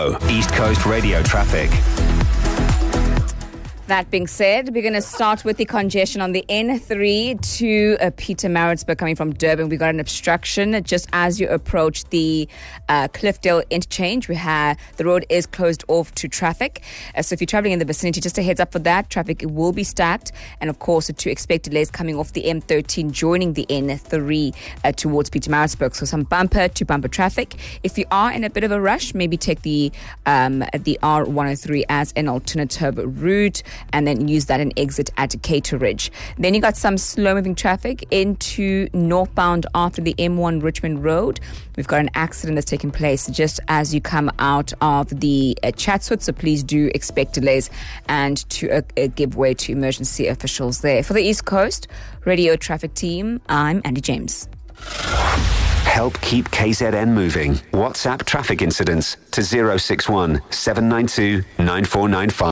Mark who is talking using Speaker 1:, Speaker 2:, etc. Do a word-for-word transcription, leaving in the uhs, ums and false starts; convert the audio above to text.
Speaker 1: Now, East Coast Radio traffic.
Speaker 2: That being said, we're going to start with the congestion on the N three to uh, Pietermaritzburg coming from Durban. We got an obstruction just as you approach the uh, Cliffdale interchange. We have the road is closed off to traffic. Uh, so if you're traveling in the vicinity, just a heads up for that. Traffic will be stacked. And of course, to expect delays coming off the M thirteen joining the N three uh, towards Pietermaritzburg. So some bumper to bumper traffic. If you are in a bit of a rush, maybe take the um, the R one oh three as an alternative route, and then use that and exit at Cater Ridge. Then you got some slow-moving traffic into northbound after the M one Richmond Road. We've got an accident that's taken place just as you come out of the uh, Chatswood, so please do expect delays and to uh, uh, give way to emergency officials there. For the East Coast Radio Traffic Team, I'm Andy James.
Speaker 1: Help keep K Z N moving. WhatsApp traffic incidents to zero six one seven nine two nine four nine five.